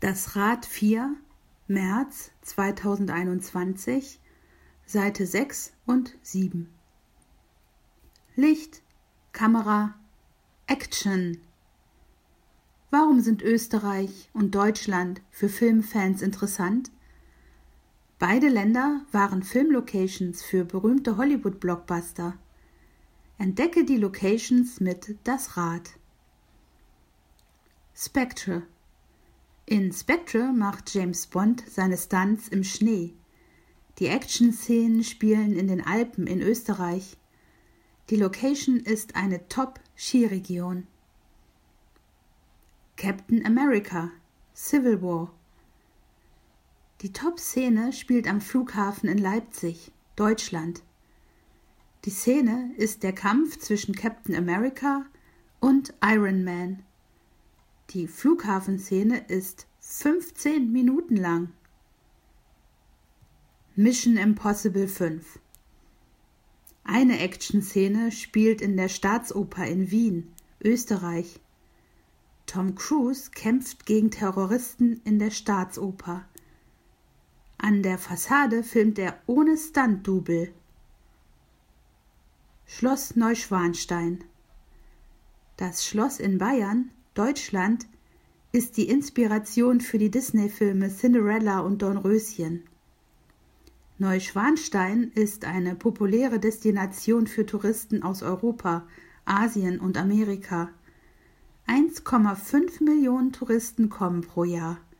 Das Rad 4, März 2021, Seite 6 und 7. Licht, Kamera, Action. Warum sind Österreich und Deutschland für Filmfans interessant? Beide Länder waren Filmlocations für berühmte Hollywood-Blockbuster. Entdecke die Locations mit Das Rad. Spectre. In Spectre macht James Bond seine Stunts im Schnee. Die Action-Szenen spielen in den Alpen in Österreich. Die Location ist eine Top-Skiregion. Captain America, Civil War. Die Top-Szene spielt am Flughafen in Leipzig, Deutschland. Die Szene ist der Kampf zwischen Captain America und Iron Man. Die Flughafenszene ist 15 Minuten lang. Mission Impossible 5. Eine Action-Szene spielt in der Staatsoper in Wien, Österreich. Tom Cruise kämpft gegen Terroristen in der Staatsoper. An der Fassade filmt er ohne Stunt-Double. Schloss Neuschwanstein. Das Schloss in Bayern, Deutschland, ist die Inspiration für die Disney-Filme Cinderella und Dornröschen. Neuschwanstein ist eine populäre Destination für Touristen aus Europa, Asien und Amerika. 1,5 Millionen Touristen kommen pro Jahr.